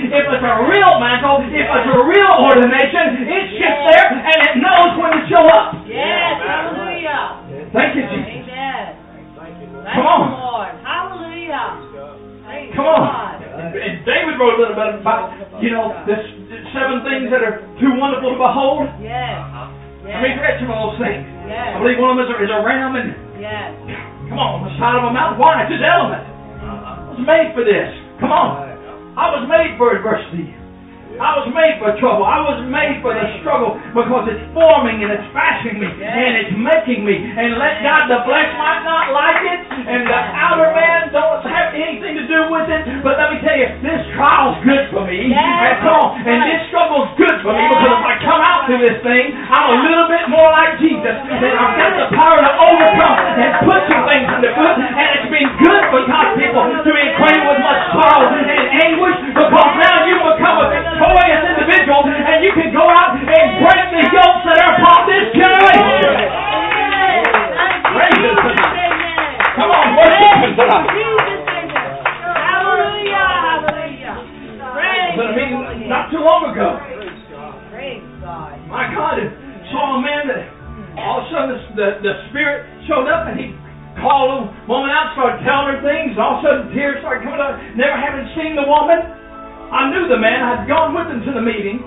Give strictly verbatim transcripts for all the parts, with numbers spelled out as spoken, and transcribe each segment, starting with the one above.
if it's a real mantle, if it's a real ordination, it sits there and it knows when to show up. Yes, hallelujah. Thank you, Jesus. Amen. Thank Come on. you, Lord. Hallelujah. Praise Come on. God. And David wrote a little bit about, you know, this seven things that are too wonderful to behold. Yes. Yes. I mean, read some of those things. Yes. I believe one of them is a, is a ram and, yes. come on, the side of a mountain. Why? It's his element. I was made for this. Come on. I was made for adversity. I was made for trouble. I was made for the struggle because it's forming and it's fashioning me and it's making me. And let God, the flesh might not like it and the outer man don't have anything to do with it. But let me tell you, this trial's good for me. And come on, and this struggle's good for me because if I come out through this thing, I'm a little bit more like Jesus. And I've got the power to overcome and put some things into foot. And it's been good for God's people to be acquainted with much sorrow and anguish because now you become a victorious individual and you can go out and break the yokes that are upon this generation. Praise Him tonight. Come on, worship Him tonight. Hallelujah, hallelujah. Praise But I mean, not too long ago, Praise God. my God, I saw a man that all of a sudden the, the, the Spirit showed up and he called a woman out, started telling her things, and all of a sudden tears started coming out. Never having seen the woman. I knew the man. I'd gone with him to the meeting.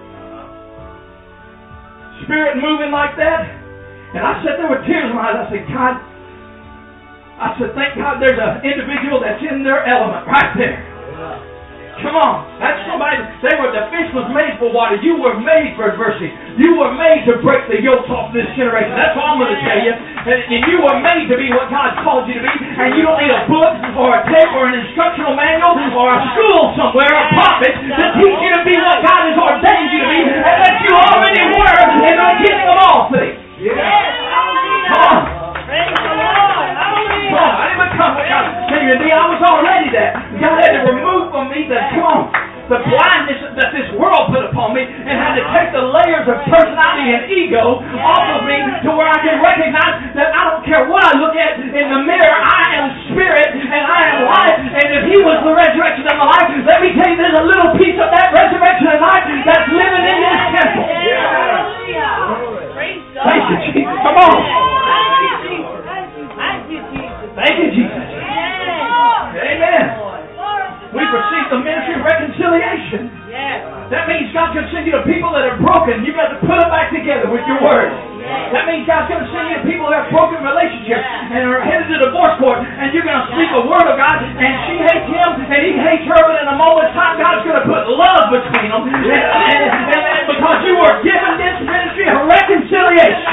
Spirit moving like that. And I sat there with tears in my eyes. I said, God, I said, thank God there's an individual that's in their element right there. Come on. That's somebody. They were, the fish was made for water. You were made for adversity. You were made to break the yokes off this generation. That's what I'm going to tell you. And, and you were made to be what God called you to be. And you don't need a book or a tape or an instructional manual or a school somewhere, a prophet, to teach you to be what God has ordained you to be. And that you already were in the beginning of all things. Yes. Come on. Praise the Lord. Hallelujah. Come on. I didn't become what God said to be. I was already that. God had to remove from me the, come on, the blindness that this world put upon me and had to take the layers of personality and ego off of me to where I can recognize that I don't care what I look at in the mirror. I am spirit and I am life. And if He was the resurrection of the life, let me tell you there's a little piece of that resurrection of life that's living in this temple. Praise God. Thank you, Jesus. Come on. Thank you, Jesus. Thank you, Jesus. Thank you, Jesus. Amen. We've received the ministry of reconciliation. Yes. That means God can send you to people that are broken. You've got to put them back together with your word. Yes. That means God's going to send you to people that have broken relationships yes. and are headed to divorce court, and you're going to speak yes. the word of God, and she hates him, and he hates her, but in a moment's time, God's going to put love between them. And, and, and, and because you were given this ministry of reconciliation.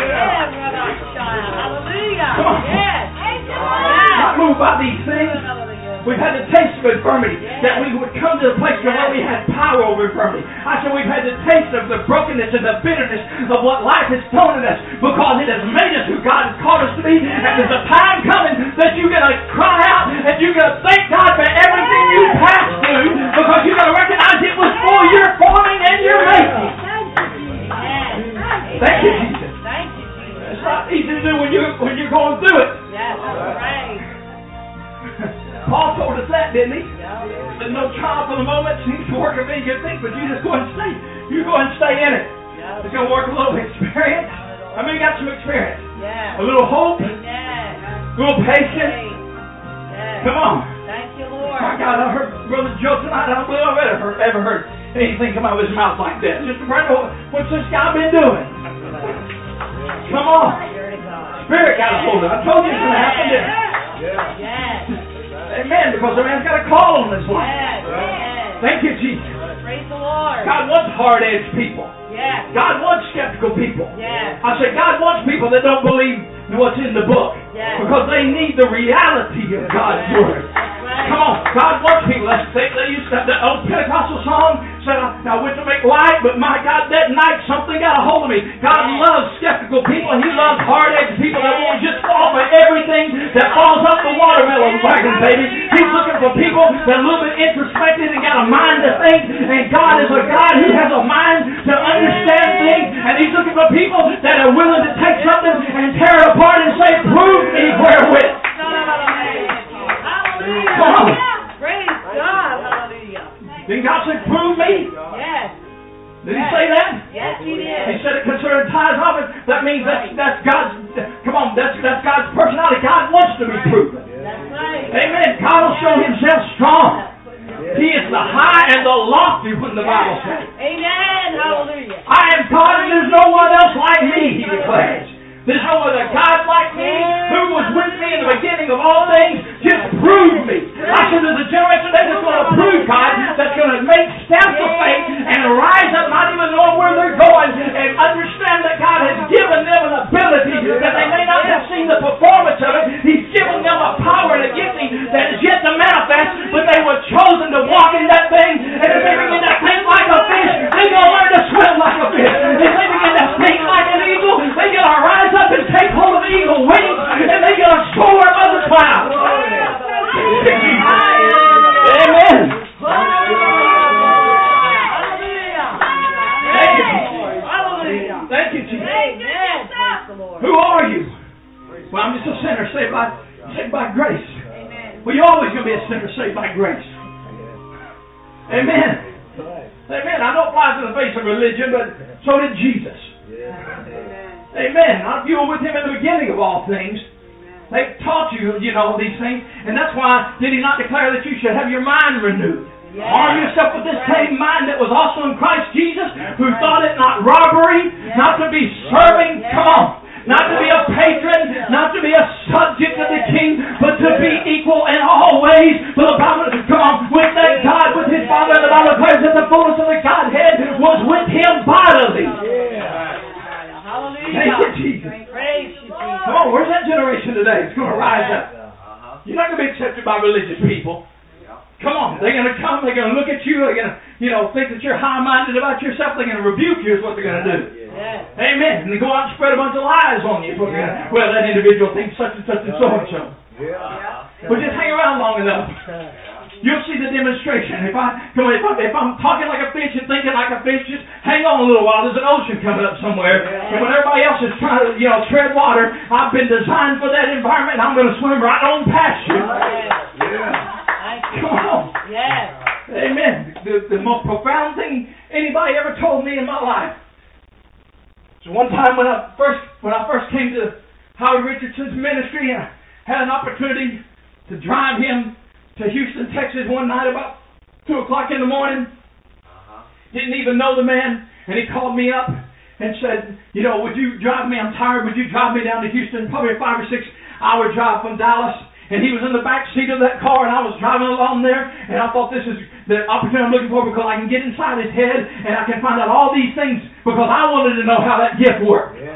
Hallelujah. Come on. Yes. Not moved by these things. We've had the taste of infirmity, yes. that we would come to the place yes. where we had power over infirmity. I said we've had the taste of the brokenness and the bitterness of what life has thrown at us because it has made us who God has called us to be. Yes. And there's a time coming that you're going to cry out and you're going to thank God for everything you passed through because you're going to recognize it was for your forming and your making. Yes. Thank you, Jesus. Thank you, Jesus. It's not easy to do when you're, when you're going through it. Yes, that's right. Paul told us that, didn't he? Yeah. There's no trial for the moment seems to work everything you think, but you just go and stay. You go and stay in it. Yeah. It's going to work a little experience. I mean, you got some experience. Yeah. A little hope. Amen. A little patience. Yes. Come on. Thank you, Lord. My God, I heard Brother Joe tonight. I don't believe I've ever heard, ever heard anything come out of his mouth like that. Just a friend, what's this guy been doing? Come on. Spirit got a hold of it. I told you it's going to happen there. Yeah. Yes. Amen, because the man's got a call on his life. Yes, yes. Thank you, Jesus. Praise the Lord. God wants hard-edged people. Yes. God wants skeptical people. Yes. I said God wants people that don't believe what's in the book. Yes. Because they need the reality of God's yes. word. Right. Come on, God wants people. That's, they, they used to, the old Pentecostal song said, I went to make light, but my God, that night something got a hold of me. God yes. loves skeptical people, and He loves hard-edged people that won't just fall for everything that falls off the watermelon wagon, baby. He's looking for people that are a little bit introspective and got a mind to think, and God is a God who has a mind to understand things, and He's looking for people that are willing to take something and tear it apart and say, prove me wherewith. Hallelujah. Come on. Praise God. Hallelujah. Didn't God say, prove me? Yes. Did He say that? Yes, He did. He said it concerning tithes and offerings. That means that's, that's God's, come on, that's, that's God's personality. God wants to be proven. That's right. Amen. God will show Himself strong. He is the high and the lofty when the Bible says. Amen. Hallelujah. I am God and there's no one else like me, He declares. There's no other God like me who was with me in the beginning of all things. Just prove me. I said there's a generation today that's going to prove God, that's going to make steps of faith and rise up not even knowing where they're going and understand that God has given them an ability that they may not have seen the performance of it. He's given them a power and a gifting that is yet to manifest, but they were chosen to walk in that thing, and if they begin to think like a fish, they're going to learn to swim like a fish. If they begin to think like an eagle, they're going to rise up and take hold of eagle wings, and they're going to soar above the clouds. Amen. Thank you, Jesus. Who are you? Well, I'm just a sinner saved by, saved by grace. Well, you're always going to be a sinner saved by grace. Amen. Amen. I know it flies in the face of religion, but so did Jesus. Amen. You were with Him in the beginning of all things. They taught you, you know, these things. And that's why did He not declare that you should have your mind renewed? Yes. Arm yourself with this same mind that was also in Christ Jesus, who thought it not robbery, yes. not to be serving, yes. come on, not to be a patron, not to be a subject of the King, but to be equal in all ways. So the Bible, come on, with that God, with His Father, the Bible declares that the fullness of the Godhead was with Him bodily. Hallelujah. Thank you, Jesus. Praise you, Jesus. Come on, where's that generation today? It's going to rise up. You're not going to be accepted by religious people. Come on, they're going to come, they're going to look at you, they're going to, you know, think that you're high-minded about yourself, they're going to rebuke you is what they're going to do. Yes. Amen. And they go out and spread a bunch of lies on you. Yeah. Well, that individual thinks such and such and so and so. Yeah. Well, just hang around long enough. You'll see the demonstration. If I come on, if, I, if I'm talking like a fish and thinking like a fish, just hang on a little while. There's an ocean coming up somewhere. Yeah. And when everybody else is trying to, you know, tread water, I've been designed for that environment, and I'm going to swim right on past you. Yeah. Yeah. Come on. Yes. Amen. The, the most profound thing anybody ever told me in my life. So one time when I first when I first came to Howard Richardson's ministry, I had an opportunity to drive him to Houston, Texas one night about two o'clock in the morning. Uh-huh. Didn't even know the man, and he called me up and said, you know, would you drive me? I'm tired. Would you drive me down to Houston? Probably a five or six hour drive from Dallas. And he was in the back seat of that car, and I was driving along there, and I thought this is the opportunity I'm looking for because I can get inside his head, and I can find out all these things because I wanted to know how that gift worked. Yeah.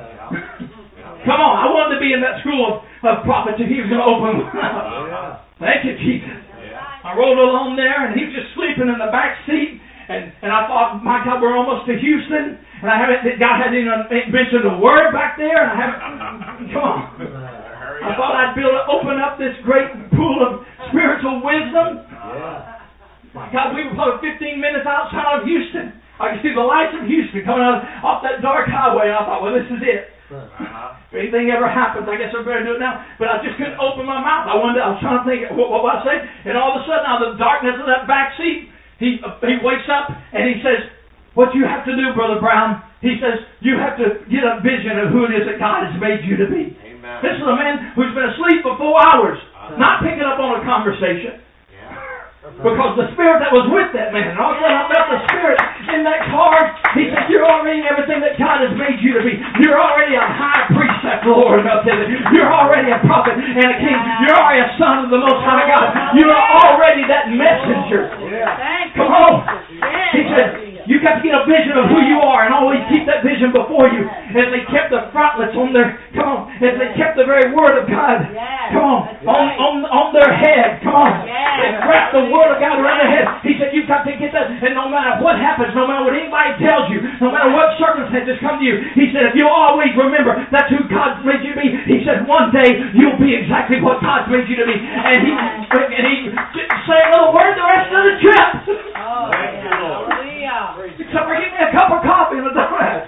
Come on, I wanted to be in that school of, of prophets if he was going to open one up. Yeah. Thank you, Jesus. Yeah. I rolled along there, and he was just sleeping in the back seat, and, and I thought, my God, we're almost to Houston, and I haven't, God hadn't even mentioned a word back there, and I haven't, come on. I thought I'd be able to open up this great pool of spiritual wisdom. Yeah. My God, we were probably fifteen minutes outside of Houston. I could see the lights of Houston coming out off that dark highway, and I thought, well, this is it. Uh-huh. If anything ever happens, I guess I better do it now. But I just couldn't open my mouth. I wanted. To, I was trying to think, what, what would I say? And all of a sudden, out of the darkness of that back seat, he he wakes up and he says, what you have to do, Brother Brown, he says, you have to get a vision of who it is that God has made you to be. Amen. This is a man who's been asleep for four hours, uh-huh. not picking up on a conversation. Yeah. Because the spirit that was with that man, and all of a sudden I felt the spirit in that car. He yeah. said, you're already everything that God has made you to be. You're already a high priest, that's the Lord. You're already a prophet and a king. You're already a son of the Most High God. You're already that messenger. Yeah. Come on. He said, you got to get a vision of who you are and always keep that vision before you. As they kept the frontlets on their, come on, as they kept the very word of God, come on, on, on, on their head, come on. They wrapped the word of God around their head. He said, you've got to get that, and no matter what happens, no matter what anybody tells you, no matter what circumstances come to you, he said, if you'll always remember that's who God's made you to be, he said, one day you'll be exactly what God's made you to be. And he, and he say another word the rest of the trip. Oh, hallelujah. Except for give me a cup of coffee and a donut.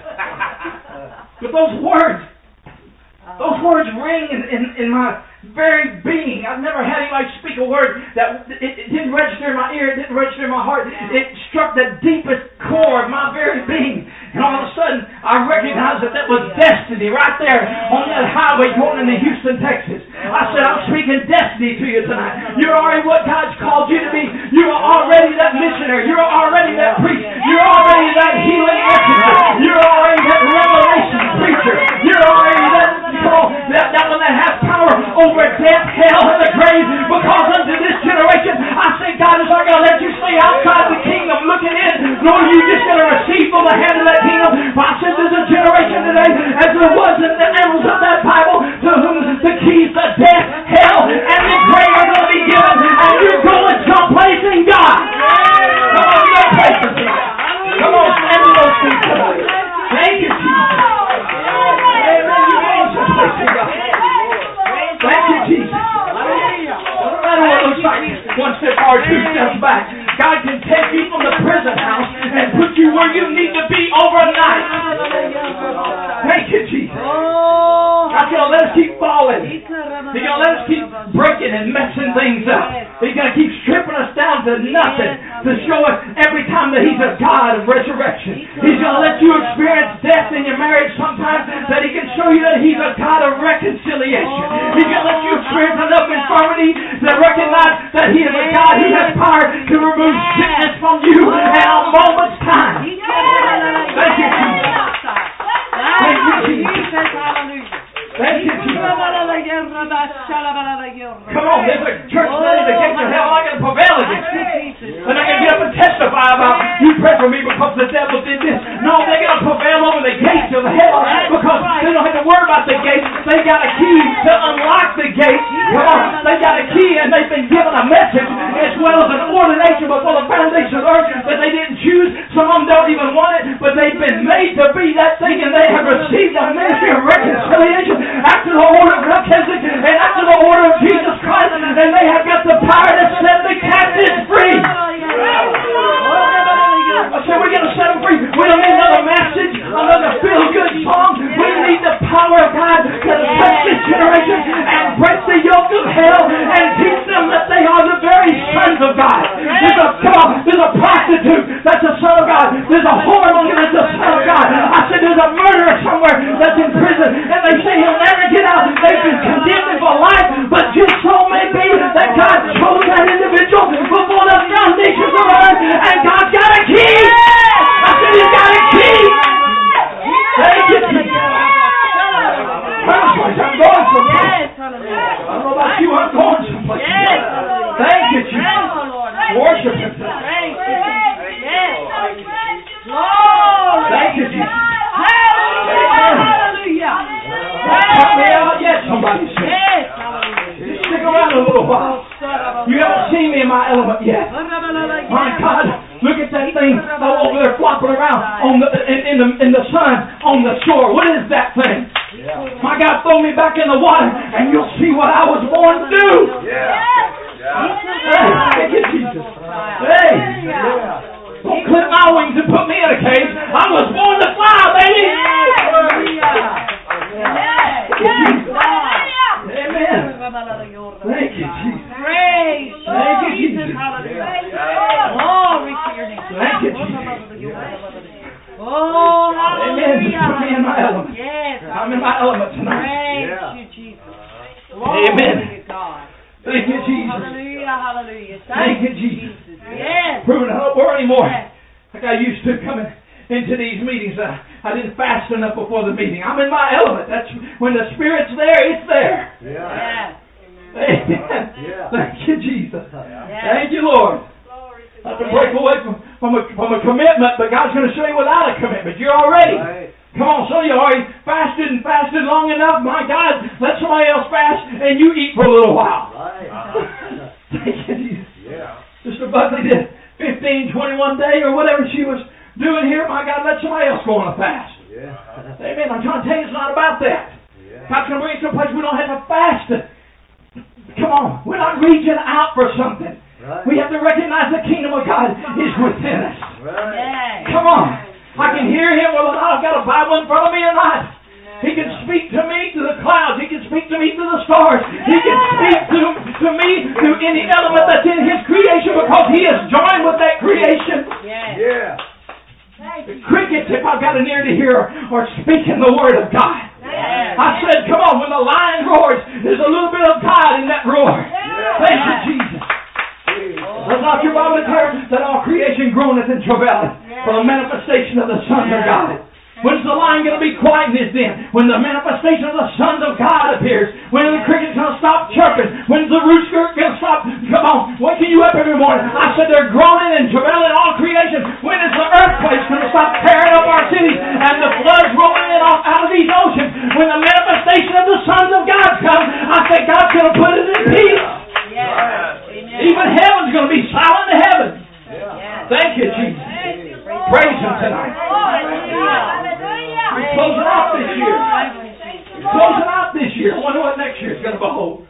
But those words, those words ring in, in, in my very being. I've never had anybody speak a word that it, it didn't didn't register in my ear. It didn't register in my heart. It struck the deepest core of my very being. And all of a sudden, I recognized that that was destiny right there on that highway going into Houston, Texas. I said, I'm speaking destiny to you tonight. You're already what God's called you to be. You are already that missionary. You're already that priest. You're already that healing messenger. You're already that revelation preacher. You're already that, oh, that, that one that has power over death, hell, and the grave. Because unto this generation, I say, God is not going to let you stay outside the kingdom looking in, nor are you just going to receive from the hand of that kingdom. But I said, there's a generation today, as there was in the annals of that Bible, to whom the keys to death, hell, and the grave are going to be given, and you're going someplace in God. Come on, you got places tonight. Come on, stand to those feet tonight. Thank you, Jesus. Amen. You're going someplace in God. Thank you, Jesus. No matter what it looks like, one step forward, two steps back. God can take you from the prison house and put you where you need to be overnight. Thank you, Jesus. God's going to let us keep falling. He's going to let us keep breaking and messing things up. He's going to keep stripping us down to nothing to show us every time that He's a God of resurrection. He's going to let you experience death in your marriage sometimes that He can show you that He's a God of reconciliation. He's going to let you experience enough infirmity to recognize that He is a God who has power to remove sickness from you in a moment's time. Thank you, Jesus. Thank you, Jesus. Thank you, Jesus. Come on, there's a church today, the gates of hell are not going to prevail against you. They're not going to get up and testify about, you pray for me because the devil did this. No, they're going to prevail over the gates of hell because they don't have to worry about the gates. They got a key to unlock the gates. Come on, they got a key and they've been given a message as well as an ordination before the foundation of earth that they didn't choose. Some of them don't even want it, but they've been made to be that thing and they have received the ministry of reconciliation after the order of Melchizedek and after the order of Jesus Christ, and they have got the power to set the captives free. I said we're going to set them free. We don't need another message, another feel-good song. We need the power of God to touch this generation and break the yoke of hell and teach them that they are the very sons of God. There's a, there's a prostitute that's a son of God. There's a whoremonger that's a son of God. I said there's a murderer somewhere that's in prison and they say he'll never get out. They've been condemned for life, but just so may be that God chose that individual before the foundations of earth, and God's got a key. I said He's got a key. Thank you, Jesus. I'm going someplace. I don't know about you, I'm going someplace. Thank you, Jesus. Worship Him. Thank you, Jesus. Hallelujah. Help me out yet, somebody said. Just stick around a little while. You haven't seen me in my element yet. My God, look at that thing over there flopping around on the in, in the in the sun on the shore. What is that thing? My God, throw me back in the water, and you'll see what I was born to do. Thank you, Jesus. Hey. Don't clip my wings and put me in a cage. I was born to fly, baby. Amen. Thank you, Jesus. Praise Thank you, Jesus. Glory to your name. Thank you, Jesus. Oh, Amen. Just put me in my element. Yes. I'm in my element tonight. Praise you, Jesus. Amen. Glory to God. Thank you, Jesus. Hallelujah, hallelujah. Thank you, Jesus. Yes. Proving I don't worry anymore. Yes. Like I used to coming into these meetings. Uh, I didn't fast enough before the meeting. I'm in my element. That's when the Spirit's there, it's there. Yeah. Amen. Yeah. Thank you, Jesus. Yes. Thank you, Lord. I have to break away from, from, a, from a commitment, but God's going to show you without a commitment. You're already. Right. Come on, some of you already fasted and fasted long enough. My God, let somebody else fast and you eat for a little while. Right. Thank you, Jesus. Yeah. Sister Buckley did fifteen, twenty-one day or whatever she was doing here. My God, let somebody else go on a fast. Yeah. Amen. I'm trying to tell you it's not about that. Yeah. God's going to bring us to a place we don't have to fast. Come on. We're not reaching out for something. Right. We have to recognize the kingdom of God is within us. Right. Yes. Come on. I can hear Him whether or not I've got a Bible in front of me or not. He can speak to me to the clouds. He can speak to me through the stars. He can speak to, to me through any element that's in His creation because He is joined with that creation. Yes. Yeah. The crickets, if I've got an ear to hear, are speaking the Word of God. Yes. I said, come on, when the lion roars, there's a little bit of God in that roar. Thank you, Jesus. Does not your Bible declare that all creation groaneth and travaileth for the manifestation of the sons of God? When's the lion going to be quiet in his den? When the manifestation of the sons of God appears. When are the crickets going to stop chirping? When's the rooster going to stop? Come on, waking you up every morning. I said they're groaning and travailing all creation. When is the earthquakes going to stop tearing up our cities and the floods rolling in off out of these oceans? When the manifestation of the sons of God comes, I said God's going to put it in peace. Yes. Even heaven's going to be silent in heaven. Yes. Thank you, Jesus. Praise Him tonight. We're closing out this year. We're closing out this year. I wonder what next year's going to behold.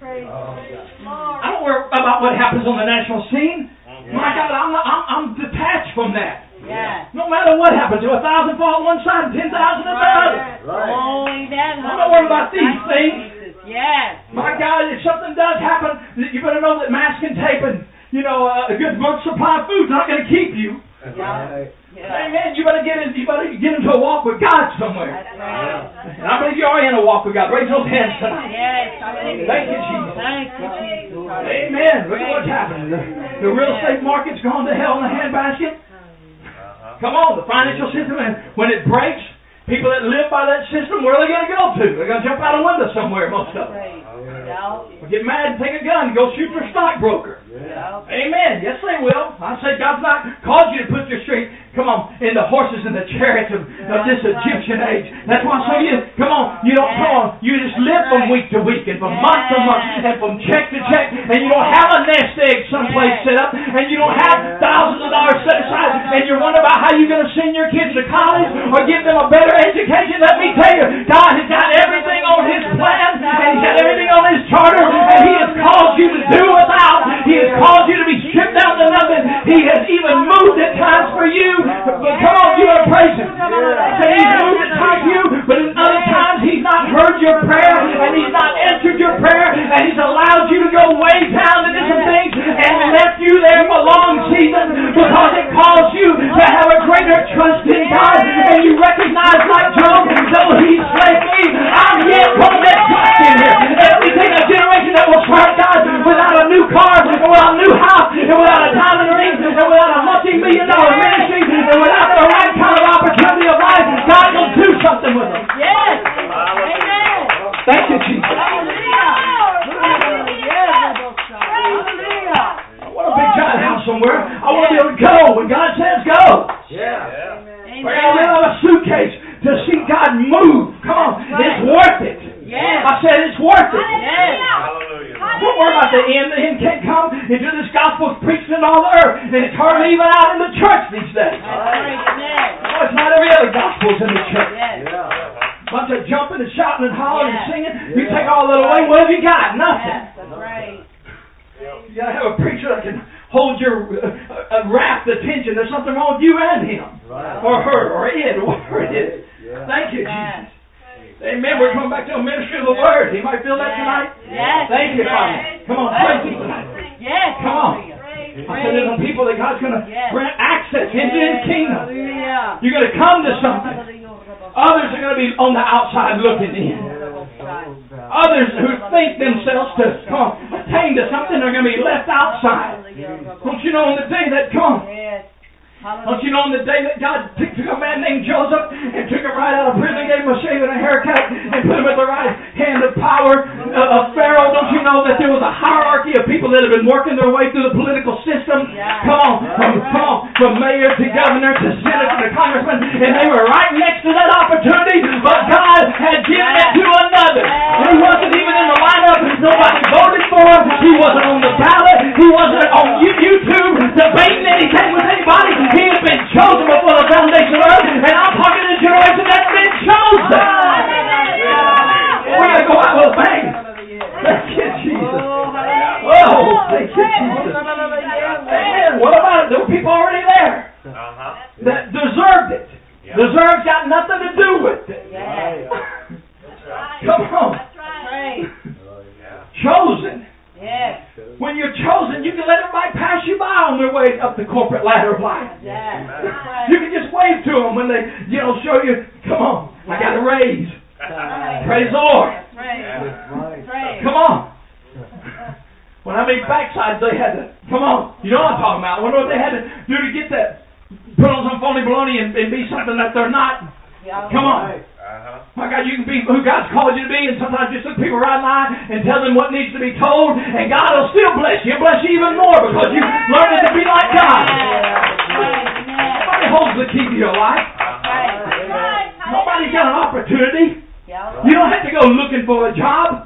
I don't worry about what happens on the national scene. My God, I'm, not, I'm, I'm detached from that. No matter what happens, a thousand fall on one side and ten thousand on the other. Only that. I'm not worried about these things. Yes. My God, if something does happen, you better know that masking tape and, you know, a good month's supply of food's not going to keep you. Yeah. Yeah. Amen. You better get in, you better get into a walk with God somewhere. That's right. And I believe you are in a walk with God. Raise those hands tonight. Yes. Thank you, Jesus. Thank you, Jesus. Amen. Look at what's happening. The, the real estate market's gone to hell in a handbasket. Come on, the financial system, and when it breaks, people that live by that system, where are they going to go to? They're going to jump out a window somewhere, most of them. Or get mad and take a gun and go shoot their stockbroker. Yeah. Amen. Yes, they will. I say God's not called you to put your strength, come on, in the horses and the chariots of, of this Egyptian age. That's why some of you, come on, you don't, come on, you just live from week to week and from month to month and from check to check, and you don't have a nest egg someplace set up, and you don't have thousands of dollars set aside, and you're wondering about how you're going to send your kids to college or give them a better education. Let me tell you, God has got everything on His plan, and He's got everything on His charter, and He has called you to do without. He has called you to be stripped down to nothing. He has even moved at times for you. But come on, you are praising. So He's moved at times for you, but in other times He's not heard your prayer, and He's not answered your prayer, and He's allowed you to go way down into some things and left you there for long seasons because it calls you to have a greater trust in God, and you recognize, like Job, though He slay me, I'm yet going to trust in Him. And we take a generation that will serve God without a new car, and without a new house, and without a diamond ring, and without a multi-million dollar ministry, and without the right kind of opportunity of life. God will do something with them. Yes. Amen. Thank you, Jesus. I want a big giant house somewhere. I want to be able to go when God says go. Yeah. We're going to have a suitcase to see God move. Come on. It's worth it. Yes. I said it's worth it. Yes. Hallelujah. Don't worry about the end. The end can't come until this gospel is preached in all the earth. And it's hardly even out in the church these days. That's right. Amen. No, it's not every other gospel's in the church. Yes. Yeah. Bunch of jumping and shouting and hollering Yeah. and singing. You take all that away, what have you got? Nothing. Yes, that's right. You got to have a preacher that can hold your uh, uh, rapt attention. There's something wrong with you and him. Right. Or her, or it, or whatever it is. Yeah. Thank you, Yes. Jesus. Amen. We're coming back to a ministry of the Word. You might feel that tonight. Yes. Thank you, Father. Yes. Come on, praise Him tonight. Yes. Come on. Hallelujah. I said there's some people that God's going to Yes. grant access into His kingdom. Hallelujah. You're going to come to something. Others are going to be on the outside looking in. Others who think themselves to come on, attain to something are going to be left outside. Don't you know on the day that comes? Yes. Don't you know on the day that God took a man named Joseph and took him right out of prison, gave him a shave and a haircut, and put him at the right hand of power uh, of Pharaoh? Don't you know that there was a hierarchy of people that had been working their way through the political system? Yeah. Come on, from, come on, from mayor to governor to senator to congressman, and they were right next to that opportunity, but God had given it to another. And he wasn't even in the lineup. Nobody voted for him. He wasn't on the ballot. He wasn't on YouTube debating anything with anybody. He has been chosen before the foundation of earth, and I'm talking to a generation that's been chosen. We're going to go out with a bang. Thank you, Jesus. Oh, thank you, Jesus. Amen. What about it? There were people already there that deserved it. Deserved's got nothing to do with it. Come on. chosen. Yes. When you're chosen, you can let everybody pass you by on their way up the corporate ladder of life. Yes. You can just wave to them when they, you know, show you, come on, I got a raise. Right. Praise the Lord. That's right. That's right. Come on. When I mean backsides, they had to, come on, you know what I'm talking about. I wonder what they had to do to get that, put on some phony baloney and, and be something that they're not. Come on. Uh-huh. My God, you can be who God's called you to be, and sometimes just look people right in the eye and tell them what needs to be told, and God will still bless you. He'll bless you even more because you learned to be like God. Nobody holds the key to your life. Nobody's got an opportunity. You don't have to go looking for a job.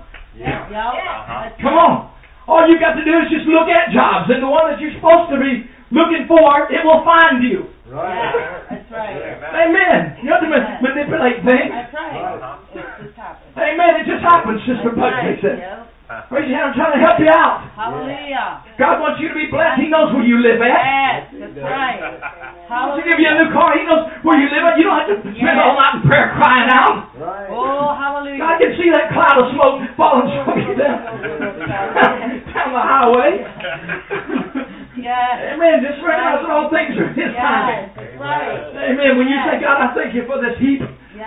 Come on. All you've got to do is just look at jobs, and the one that you're supposed to be looking for, it will find you. Right. That's right. Amen. You don't have to manipulate things. That's right. Uh-huh. It just happens. Amen. It just happens, Sister Pugsley said. Yep. Raise your hand. I'm trying to help you out. Hallelujah. God wants you to be blessed. He knows where you live at. Yes, that's right. He wants to give you a new car. He knows where you live at. You don't have to spend all night in prayer crying out. Right. Oh, hallelujah. God can see that cloud of smoke falling from you down, down the highway. Yes. Amen. Just realize that all things are His yes. time. That's right. Amen. When you yes. say, God, I thank you for this heap. Yes.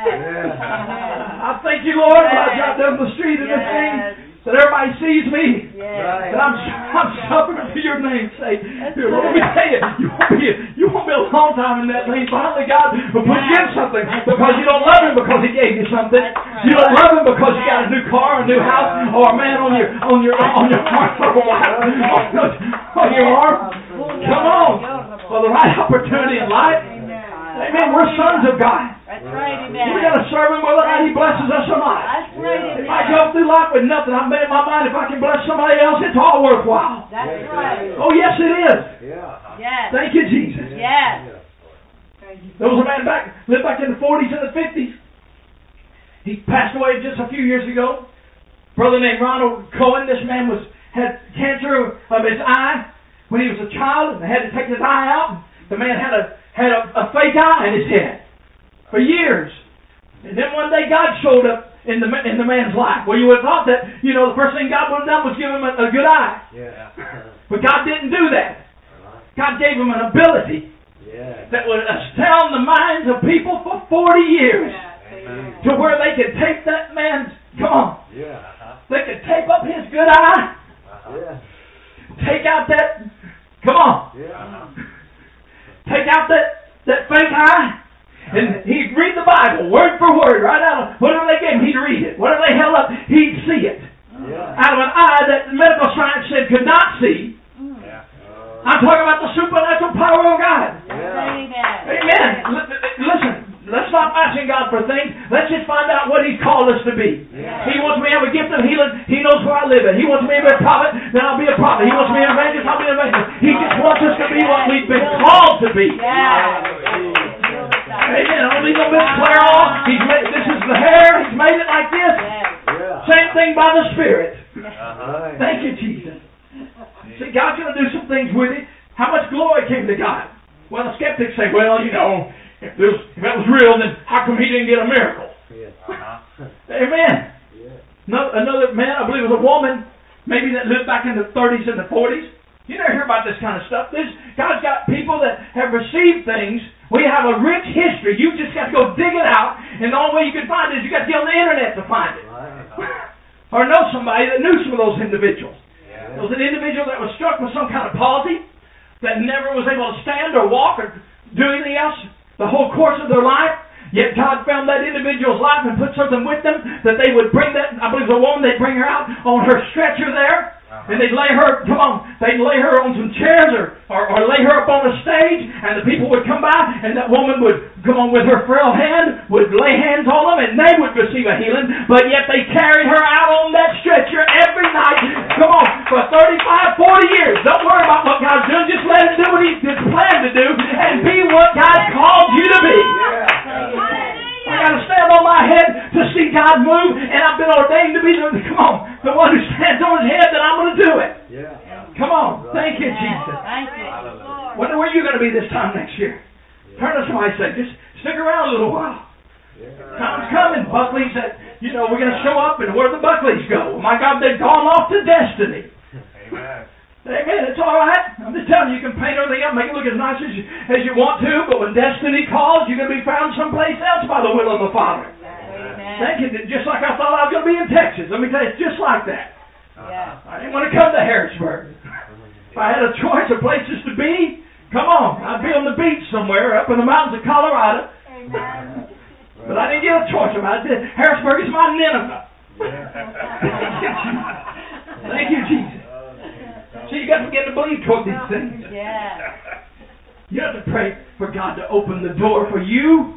I thank you, Lord, when I drive down the street in yes. this thing, that everybody sees me. Yes. Right. And I'm, I'm suffering for your name's sake. Dear Lord, let me tell you, you won't, be, you won't be a long time in that thing. Finally, God will put you in something because you don't love Him because He gave you something. You don't love Him because you got a new car, a new house, or a man on your on your on your arm, or a wife on your arm. Come on, for the right opportunity in life. Amen. We're sons of God. That's right, amen. We got to serve Him whether or not He blesses us or not. That's right, if I go through life with nothing, I've made my mind if I can bless somebody else, it's all worthwhile. That's right. Oh, yes, it is. Yeah. Yes. Thank you, Jesus. Yes. There was a man back, lived back in the forties and the fifties. He passed away just a few years ago. A brother named Ronald Cohen. This man was had cancer of his eye when he was a child, and they had to take his eye out. The man had a had a, a fake eye in his head for years. And then one day God showed up in the in the man's life. Well, you would have thought that, you know, the first thing God would have done was give him a, a good eye. Yeah. But God didn't do that. God gave him an ability yeah. that would astound the minds of people for forty years. Yeah. To where they could take that man's, come on, yeah. uh-huh. they could tape up his good eye, uh-huh. yeah. take out that, come on, yeah. uh-huh. take out that, that fake eye, and he'd read the Bible word for word, right out of whatever they gave him, he'd read it. Whatever they held up, he'd see it. Yeah. Out of an eye that medical science said could not see. Yeah. Uh, I'm talking about the supernatural power of God. Yeah. Amen. Amen. Listen, let's stop asking God for things. Let's just find out what He's called us to be. Yeah. He wants me to have a gift of healing. He knows where I live at. He wants me to be a prophet. Then I'll be a prophet. He wants me to be an evangelist. I'll be an evangelist. He just wants us to be what we've been called to be. Yeah. Amen. I don't need no Miss Claire on. He's made, this is the hair. He's made it like this. Yeah. Same thing by the Spirit. Uh-huh. Thank you, Jesus. See, God's going to do some things with it. How much glory came to God? Well, the skeptics say, well, you know, if, there was, if that was real, then how come He didn't get a miracle? Yeah. Uh-huh. Amen. Yeah. Another, another man, I believe it was a woman, maybe that lived back in the thirties and the forties. You never hear about this kind of stuff. This, God's got people that have received things. We have a rich history. You just got to go dig it out, and the only way you can find it is you got to get on the internet to find it. Right. Or know somebody that knew some of those individuals. Yeah. There was an individual that was struck with some kind of palsy that never was able to stand or walk or do anything else the whole course of their life. Yet God found that individual's life and put something with them that they would bring that, I believe the woman, they'd bring her out on her stretcher there. Uh-huh. And they'd lay her, come on, they'd lay her on some chairs or, or, or lay her up on a stage, and the people would come by, and that woman would come on with her frail hand, would lay hands on them, and they would receive a healing, but yet they carried her out on that stretcher every night, come on, for thirty-five, forty years. Don't worry about what God's doing, just let Him do what He's planned to do, and be what God called you to be. I got to stand on my head to see God move, and I've been ordained to be the, come on, the one who stands on His head that I'm going to do it. Yeah. Come on. Thank you, Jesus. Thank you. Wonder where you're going to be this time next year. Turn to somebody and say, just stick around a little while. Time's coming, Buckleys, that, you know, we're going to show up, and where the Buckleys go? My God, they've gone off to destiny. Amen. Amen. It's all right. I'm just telling you, you can paint everything up, make it look as nice as you, as you want to, but when destiny calls, you're going to be found someplace else by the will of the Father. Amen. Thank you. Just like I thought I was going to be in Texas. Let me tell you, it's just like that. Yeah. I didn't want to come to Harrisburg. If I had a choice of places to be, come on, I'd be on the beach somewhere up in the mountains of Colorado. Amen. But I didn't get a choice about it. Harrisburg is my Nineveh. Thank you, Jesus. So you got to begin to believe toward these things. Yeah. You have to pray for God to open the door for you.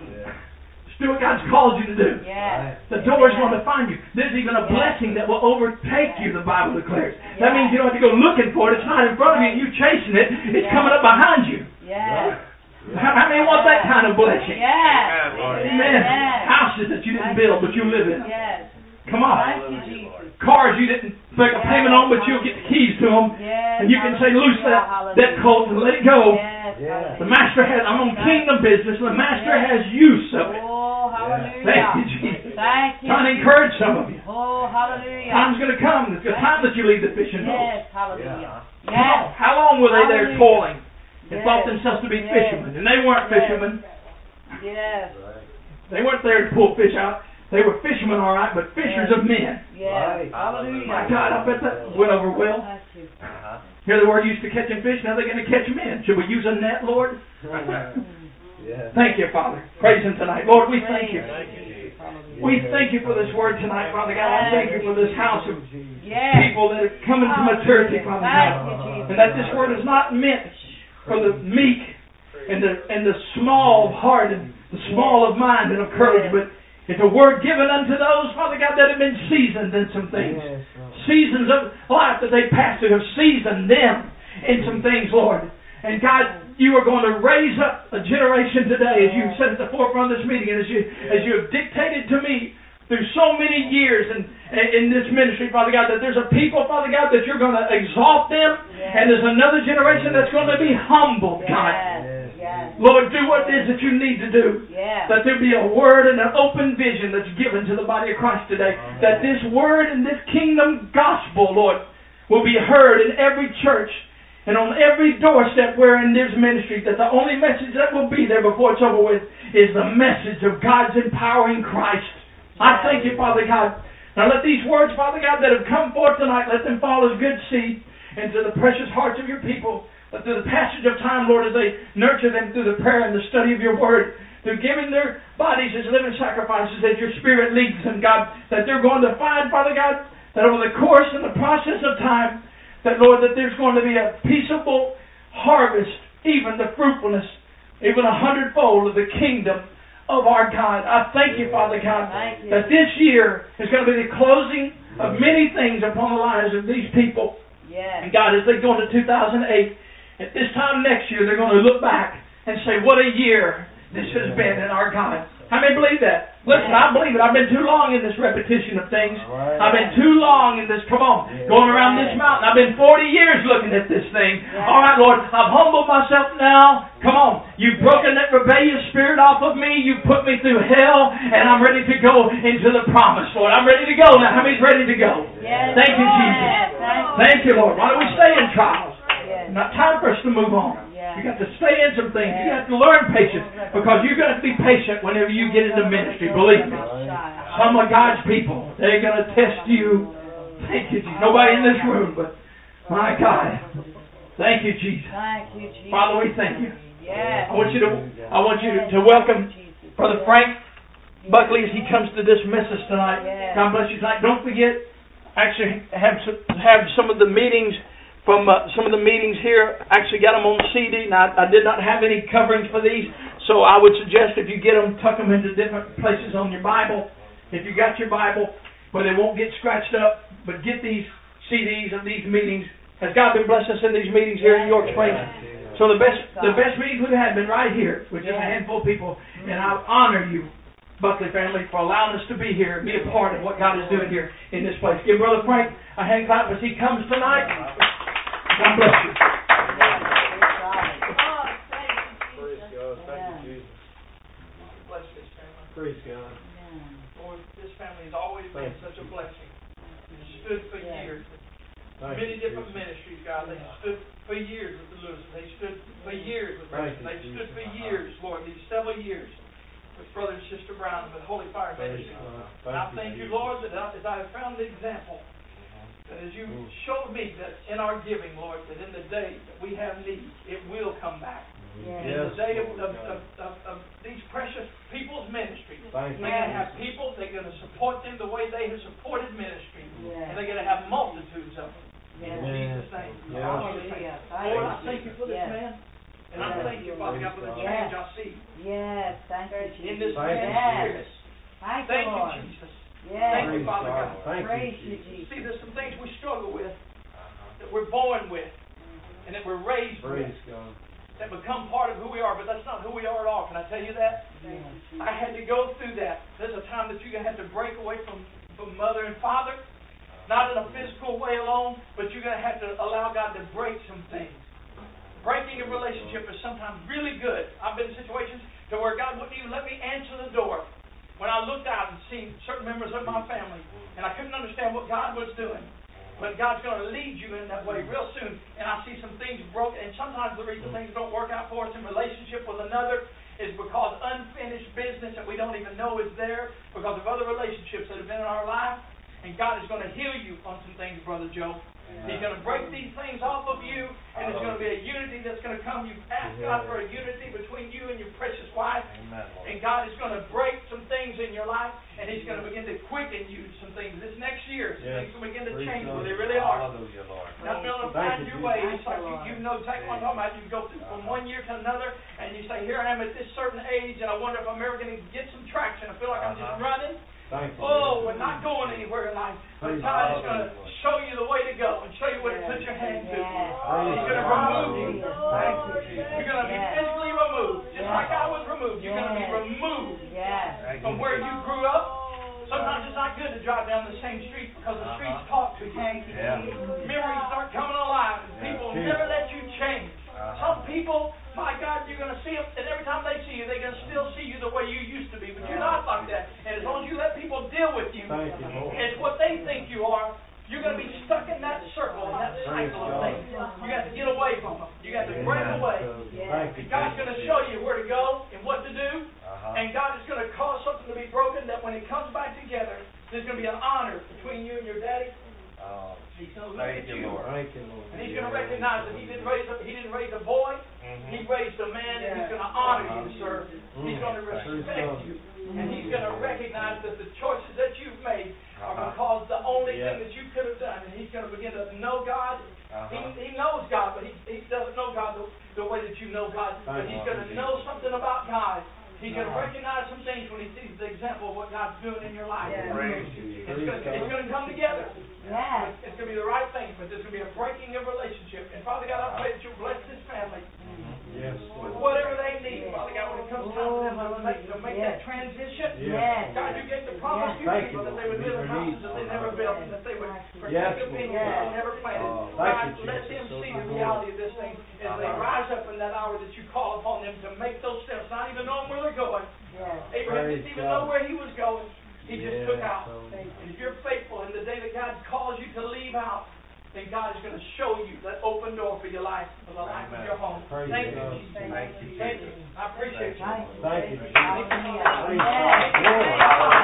Do what God's called you to do. Yeah. The door is going to find you. There's even a blessing that will overtake you, the Bible declares. That means you don't have to go looking for it. It's not in front of you and you chasing it. It's coming up behind you. Yeah. How, how many want that kind of blessing? Yeah. Amen. Houses that you didn't build, but you live in. Yes. Come on. Thank you, Jesus. Cars you didn't make a payment on, but you'll get the keys to them. Yes. And you can say, loose that, that colt and let it go. Yes. Yeah. The master has, I'm on kingdom business. The master has use of it. Oh, hallelujah. Thank you, Jesus. Thank you. Trying to encourage some of you. Oh, hallelujah. Time's going to come. It's the time that you leave the fishing boat. Yes, hallelujah. Come on. How long were they there Hallelujah. toiling and Yes. thought themselves to be Yes. fishermen? And they weren't Yes. fishermen. Yes. They weren't there to pull fish out. They were fishermen, all right, but fishers Yes. of men. Yes. Right. Hallelujah. My God, I bet that went over well. Thank you. Uh-huh. Here they were used to catching fish. Now they're going to catch men. Should we use a net, Lord? Yeah. Thank you, Father. Praise Him tonight. Lord, we thank you. Thank you, Jesus. We thank you for this word tonight, Father God. I thank you for this house of Yes. people that are coming to maturity, Father Thank God. you, Jesus. And that this word is not meant for the meek and the and the small of heart and the small of mind and of courage, but it's a word given unto those, Father God, that have been seasoned in some things. Seasons of life that they passed through have seasoned them in some things, Lord. And God, you are going to raise up a generation today, as you said at the forefront of this meeting, and as you as you have dictated to me through so many years in, in this ministry, Father God, that there's a people, Father God, that you're going to exalt them, and there's another generation that's going to be humbled, God. Yes. Yes. Lord, do what it is that you need to do. Yes. That there be a word and an open vision that's given to the body of Christ today. That this word and this kingdom gospel, Lord, will be heard in every church and on every doorstep wherein there's ministry. That the only message that will be there before it's over with is the message of God's empowering Christ. I thank you, Father God. Now let these words, Father God, that have come forth tonight, let them fall as good seed into the precious hearts of your people. But through the passage of time, Lord, as they nurture them through the prayer and the study of your word, through giving their bodies as living sacrifices as your Spirit leads them, God, that they're going to find, Father God, that over the course and the process of time, that, Lord, that there's going to be a peaceable harvest, even the fruitfulness, even a hundredfold of the kingdom of our God. I thank you, Father God, that this year is going to be the closing of many things upon the lives of these people. Yes. And God, as they go into two thousand eight, at this time next year, they're going to look back and say, what a year this has been in our God. How many believe that? Listen, I believe it. I've been too long in this repetition of things. I've been too long in this, come on, going around this mountain. I've been forty years looking at this thing. All right, Lord, I've humbled myself now. Come on. You've broken that rebellious spirit off of me. You've put me through hell, and I'm ready to go into the promise, Lord. I'm ready to go now. How many's ready to go? Yes. Thank you, Jesus. Thank you, Lord. Why don't we stay in trials? Yes. Not time for us to move on. Yeah. You got to stay in some things. You got to learn patience, because you've got to be patient whenever you get into ministry. Believe me. Some of God's people, they're going to test you. Thank you, Jesus. Nobody in this room, but my God. Thank you, Jesus. Thank you, Jesus. Father, we thank you. Yes. I want you to, I want you to, to welcome Brother Frank Buckley as he comes to dismiss us tonight. Yes. God bless you tonight. Don't forget, actually have some, have some of the meetings from uh, some of the meetings here. Actually got them on C D. Now, I did not have any coverings for these, so I would suggest if you get them, tuck them into different places on your Bible. If you got your Bible, where they won't get scratched up, but get these C Ds of these meetings. Has God been blessing us in these meetings here in York Springs? So the best the best meetings we've had been right here with just a handful of people, and I honor you, Buckley family, for allowing us to be here and be a part of what God is doing here in this place. Give Brother Frank a hand clap as he comes tonight. God bless you. Praise God. Thank you, Jesus. bless this family. Praise God. Lord, this family has always been such a blessing. They stood for years. Thank Many you, different Jesus. ministries, God. They stood for years with the Lewis. They stood for years with Thank Lewis. you, They stood Jesus. for years, Lord, these several years with Brother and Sister Brown with Holy Fire Praise Ministry. God. And I thank you, Jesus. Lord, that I, as I have found the example, that as you showed me that in our giving, Lord, that in the day that we have need, it will come back. Yes. In the day of, Lord of, God. of, of, of these precious people's ministry, Thank you, they're going to Jesus. have people, they're going to support them the way they have supported ministry. Yes. And they're going to have multitudes of them. In Yes. Jesus' name. Yes. Hallelujah. Lord, I thank you for this Yes. man. And I Yes. thank you, Father God, for the Praise change God. I see Yes. Thank you, in Jesus. this Thank you, man's Yes. spirit. Thank you, Thank you, Lord. Jesus. Yes. Thank you, Praise Father God. God. Thank Praise you, you, Jesus. Jesus. See, there's some things we struggle with, that we're born with, and that we're raised with, Praise God. that become part of who we are, but that's not who we are at all. Can I tell you that? Thank you, Jesus. I had to go through that. There's a time that you're going to have to break away from, from mother and father, not in a physical way alone, but you're going to have to allow God to break some things. Breaking a relationship is sometimes really good. I've been in situations to where God wouldn't even let me answer the door when I looked out and seen certain members of my family, and I couldn't understand what God was doing. But God's going to lead you in that way real soon. And I see some things broken. And sometimes the reason things don't work out for us in relationship with another is because unfinished business that we don't even know is there because of other relationships that have been in our life. And God is going to heal you on some things, Brother Joe. He's going to break these things off of you, and there's going to be a unity that's going to come. You've asked God for a unity between you and your precious wife, and God is going to break some things in your life, and He's going to begin to quicken you some things. This next year, some Yes. things will begin to Praise change God. where they really are. Hallelujah, Lord. Not being able to Thank find you, your Jesus. way. Thank It's like you, you, Lord. you know exactly what I'm talking about. You go through from one year to another, and you say, here I am at this certain age, and I wonder if I'm ever going to get some traction. I feel like I'm just Uh-huh. running. Thank you. Oh, we're not going anywhere in life. But God is going to show you the way to go and show you where to put your hand to. Yes. He's going to remove you. Thank you, Jesus. You're going to be Yes. physically removed. Just Yes. like I was removed. You're going to be Yes. removed Yes. from where you grew up. Sometimes it's not good to drive down the same street because the streets talk to you. Thank you, Yeah. Jesus. Memories start coming alive. And people will never let you change. Uh-huh. Some people, my God, you're going to see them, and every time they see you, they're going to still see you the way you used to be. But you're not like that. And as long as you let people deal with you, Thank you, Lord. it's what they think you are. You're going to be stuck in that circle, in that cycle of things. You got to get away from them. You got to break away. Thank you. And God's going to show you where to go and what to do. Uh-huh. And God is going to cause something to be broken that when it comes back together, there's going to be an honor between you and your daddy. Oh, He's going to look thank at you, you. Lord. Thank you, Lord. And he's going to recognize that he didn't raise a, he didn't raise a boy. He Mhm. raised a man, and he's going to honor you, sir. He's going to Praise respect God. you. And he's going to recognize that the choices that you've made are Uh-huh. because the only Yeah. thing that you could have done. And he's going to begin to know God. Uh-huh. He, he knows God, but he, he doesn't know God the, the way that you know God. But he's going to know something about God. He's going to Uh-huh. recognize some things when he sees the example of what God's doing in your life. Yeah. Praise you. It's going to, it's going to come together. Yes. It's going to be the right thing, but there's going to be a breaking of relationship. And Father God, I pray that you bless this family Yes, with Lord. whatever they need, Father God, when it comes time for them to make, to make that transition. Yes. God, you gave the promise to Thank people you, that they would Lord. live in Meet their houses needs, that they Lord. never built and that they would Yes, partake of Lord. things that they never planted. Oh, God, thank you, let Jesus. them So see good, the Lord. reality of this thing as they Uh-huh. rise up in that hour that you call upon them to make those steps, not even knowing where they're going. Yes. Abraham Praise didn't even God. know where he was going. He just Yes, took out. Lord. And if you're faithful in the day that God calls you to leave out, then God is going to show you that open door for your life, for the life of Amen. your home. Praise Thank you, God. Jesus. Thank you, Thank you. Jesus. I appreciate you. Thank you. Thank you, Jesus. Hallelujah. Praise Yes. God. Glory.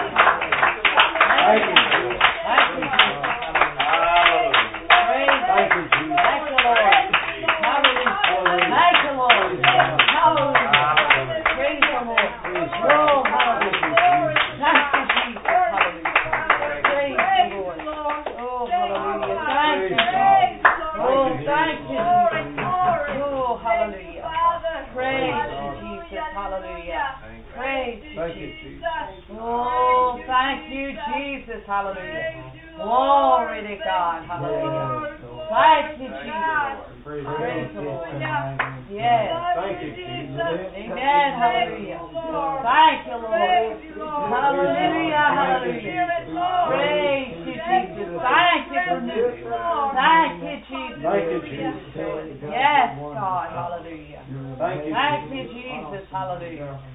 Thank you, Jesus. Thank you, Jesus. Hallelujah. Praise Thank you, Jesus. Thank you, Lord. Hallelujah. Thank you, Lord. Hallelujah. Hallelujah. Praise the Lord. Praise Oh, God. hallelujah. Thank you, Thank you, Jesus. Hallelujah. Praise the Lord. Oh, hallelujah. Thank you, Jesus. Oh, thank you, Jesus. Oh, hallelujah. Praise you, Jesus. Hallelujah. Praise you, Thank you, Jesus. Jesus. Oh, thank you, Jesus. Hallelujah. Glory to God. Hallelujah. Thank you, Thank you, Jesus. Lord. Praise Praise the God. Lord. Yes. Thank you, Jesus. Amen. Hallelujah. Thank you, Lord. Hallelujah. Hallelujah. Praise you, Jesus. Thank you for new. Thank you, Jesus. Thank you, Jesus. Yes, God. Hallelujah. Thank you, Thank you, Jesus. Jesus. Hallelujah.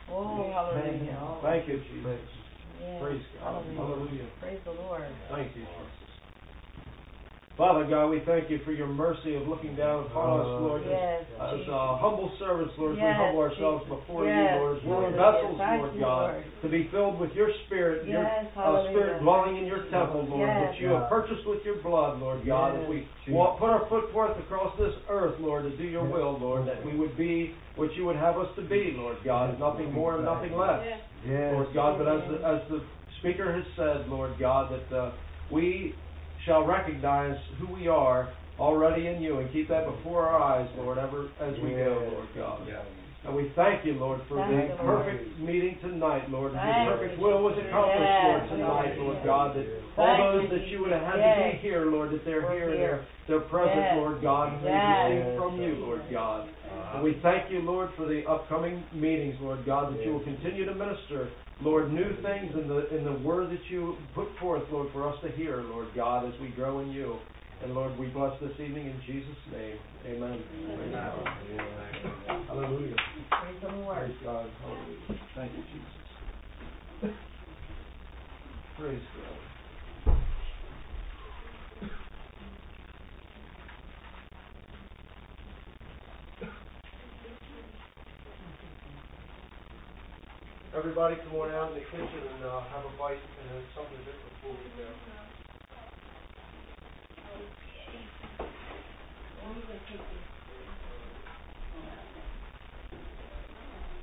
Oh, hallelujah. Thank you, Jesus. Yes. Praise God. Hallelujah. Praise the Lord. Thank you, Jesus. Father God, we thank you for your mercy of looking down upon us, Lord. Yes, As Jesus. uh, humble servants, Lord, as we Yes, humble ourselves Jesus. before Yes, you, Lord, as willing hallelujah. vessels, Thank Lord you, God, Lord. to be filled with your Spirit, your Yes, uh, hallelujah. Spirit dwelling in your temple, Lord, Yes. which you have purchased with your blood, Lord God, as we Yes, walk, put our foot forth across this earth, Lord, to do your will, Lord, that we would be what you would have us to be, Lord God, nothing more and nothing less. Yes. Lord God, but as the, as the speaker has said, Lord God, that uh, we shall recognize who we are already in you and keep that before our eyes, Lord, ever as we go, Lord God. Yeah. And we thank you, Lord, for Thank the you, Lord. perfect meeting tonight, Lord. Your Thank perfect you, will was Jesus. accomplished, Yes, Lord, tonight, hallelujah. Lord God, that all Thank those you, that you would have had Jesus. to be Yes. here, Lord, that they're We're here and here. they're, they're present, Yes. Lord God, and they Yes. receive from you, Lord God. And we thank you, Lord, for the upcoming meetings, Lord God, that you will continue to minister, Lord, new things in the in the word that you put forth, Lord, for us to hear, Lord God, as we grow in you. And Lord, we bless this evening in Jesus' name. Amen. Praise God. Hallelujah. Praise the Lord. Praise God. Hallelujah. Thank you, Jesus. Praise God. Everybody come on out in the kitchen and uh, have a bite and something to drink before we go.